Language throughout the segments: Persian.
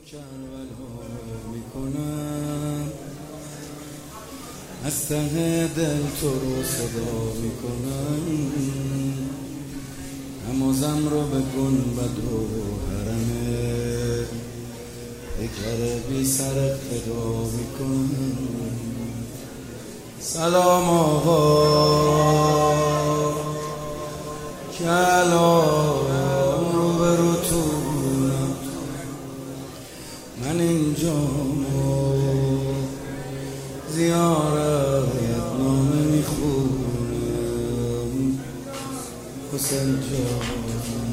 کربلا میکنم، از ته دل تو رو صدا میکنم، نمازم رو به گنبد و حرمه پیکر بی سر اقتدا میکنم. سلام آقا کلام رو برو تونم، من اینجا زیارت نامه میخونم. حسین جان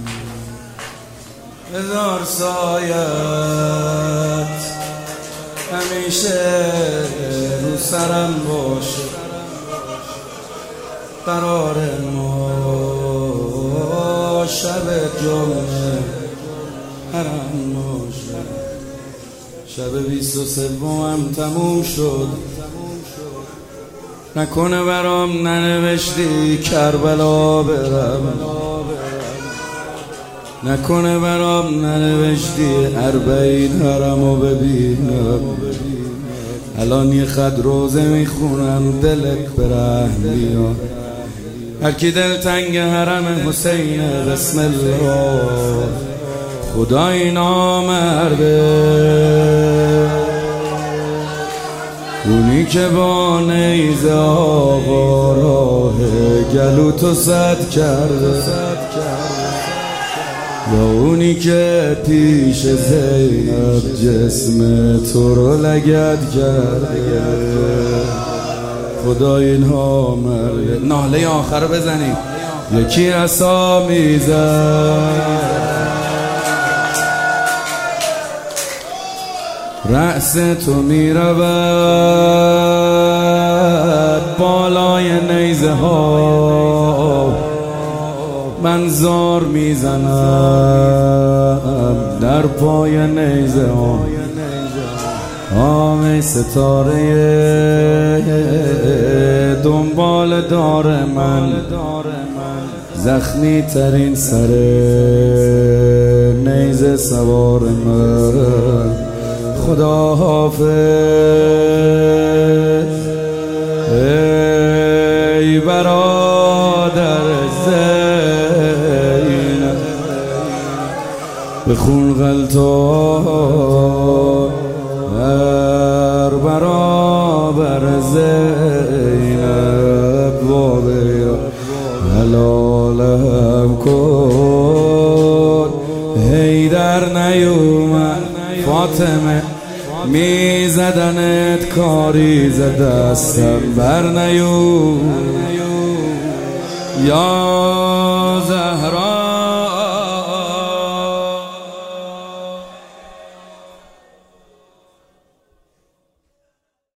هزار سایت همیشه رو سرم باشه، قرار ما شب جمعه حرم باشه. شب 23 هم تموم شد، نکنه برام ننوشتی کربلا برم، نکنه برام ننوشتی اربعین حرمو ببینم. الان یه خط روزه میخونم دلت به رحم بیاد، هر کی دل تنگ حرم حسین بسم الله، خدای نامرده اونی که با نیزه آقا راه گلو تو سد کرده، یا اونی که پیش زینب جسم تو رو لگد کرده. خدای اینها مرده. ناله آخر بزنید، یکی عصا میزد رأس تو میرود بالای نیزه ها، من زار میزنم در پای نیزه ها. آمه ستاره دنبال دار من، زخمی ترین سر نیزه سوار من. خدا حافظ ای برادر زینب، به خون غلطان هر برابر زینب، وابیا حلالم کن حیدر نیومد. فاطمه میزدنت کاری زد دستم بر نیومد، یا